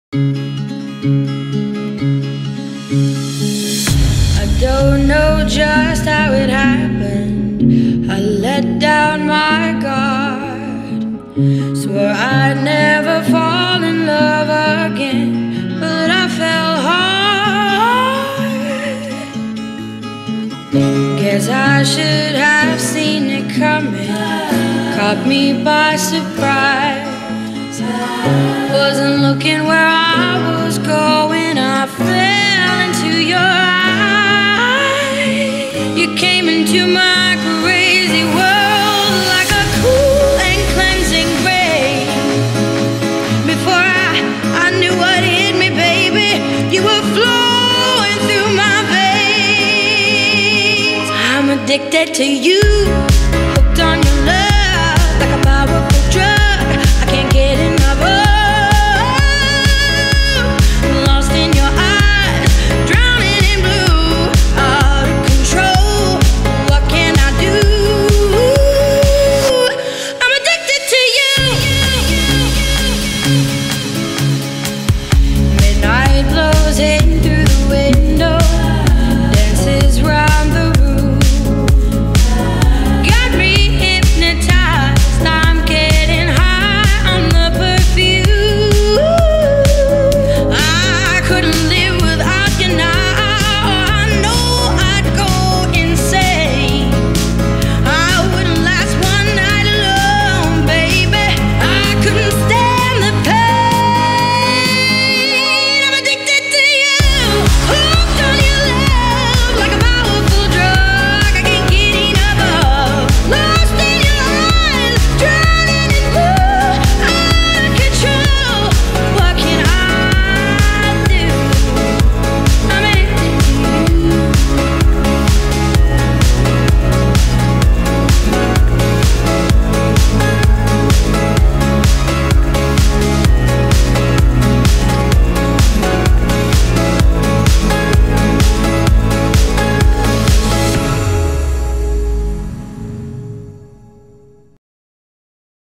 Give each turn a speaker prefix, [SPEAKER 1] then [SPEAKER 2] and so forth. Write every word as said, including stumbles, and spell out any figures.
[SPEAKER 1] I don't know just how it happened. I let down my guard, swore I'd never fall in love again, but I fell hard. Guess I should have seen it coming, caught me by surprise. Wasn't looking where I was going, I fell into your eyes. You came into my crazy world like a cool and cleansing rain. Before I, I knew what hit me, baby, you were flowing through my veins. I'm addicted to you, hooked on your love like a powerful drug. I can't get enough of. It